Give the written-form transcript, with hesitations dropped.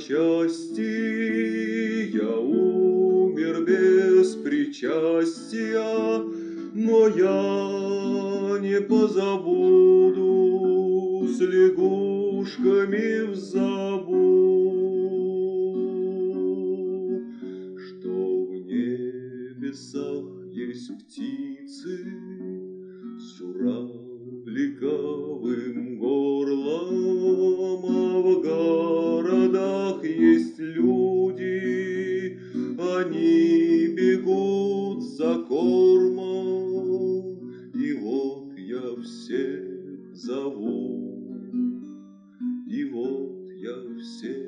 части, я умер без причастия, но я не позабуду с лягушками в забу, что в небесах есть птицы с журавликовым горлом, а в городах есть люди, они бегут за кормом, и вот я всех зову, и вот я всех